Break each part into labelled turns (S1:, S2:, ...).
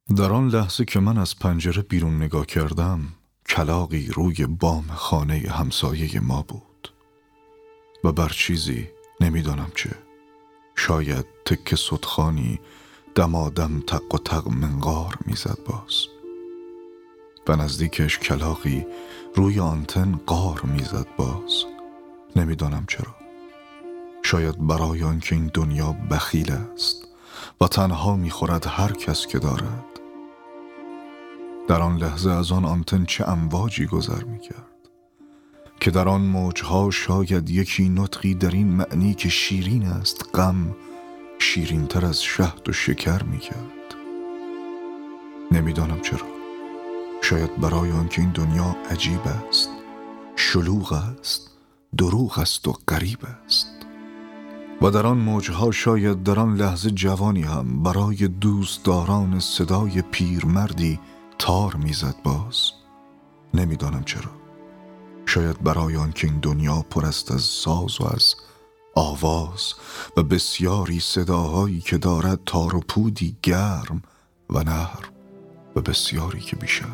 S1: در آن لحظه که من از پنجره بیرون نگاه کردم، کلاغی روی بام خانه همسایه ما بود و بر چیزی، نمیدانم چه، شاید تکه صدخانی دمادم تق و تق منقار میزد باز. و نزدیکش کلاغی روی آنتن قار میزد باز. نمیدانم چرا. شاید برای آنکه این دنیا بخیل است و تنها میخورد هر کس که دارد. در آن لحظه از آن آنتن چه امواجی گذر میکرد که در آن موجها شاید یکی نطقی در این معنی که شیرین است غم شیرین تر از شهد و شکر میکرد. نمیدانم چرا. شاید برای آنکه این دنیا عجیب است، شلوغ است، دروغ است و غریب است. و در آن موجها شاید در آن لحظه جوانی هم برای دوستداران صدای پیرمردی تار میزد باز. نمیدانم چرا. شاید برای آنکه این دنیا پر است از ساز و از آواز و بسیاری صداهایی که دارد تار و پودی گرم و نرم و بسیاری که بیشتر.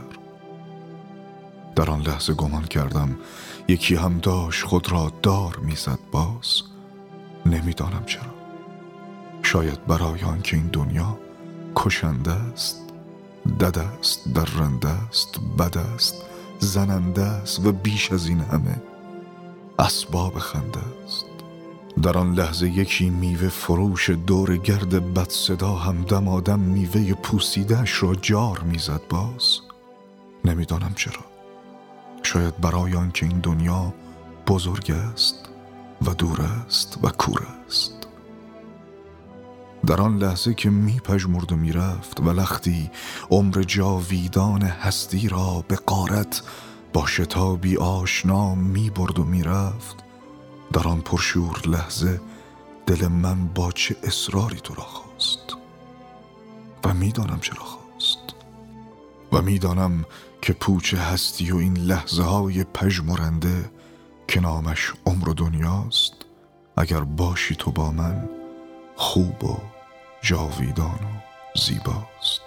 S1: در آن لحظه گمان کردم یکی هم داشت خود را دار میزد باز. نمیدانم چرا. شاید برای آنکه این دنیا کشنده است، دد است، درنده است، بد است، زننده است و بیش از این همه اسباب خنده است. در آن لحظه یکی میوه فروش دور گرد بد صدا هم دمادم میوه پوسیده‌اش را جار میزد باز. نمیدانم چرا. شاید برای آنکه این دنیا بزرگ است و دور است و کور است. در آن لحظه که میپژمرد و میرفت و لختی عمر جاویدان هستی را به غارت با شتابی آشنا میبرد و میرفت، در آن پرشور لحظه دل من با چه اصراری تو را خواست و میدانم چرا خواست و میدانم که پوچ هستی و این لحظه های پژمرنده که نامش عمر و دنیاست، اگر باشی تو با من خوب و جاویدان و زیباست.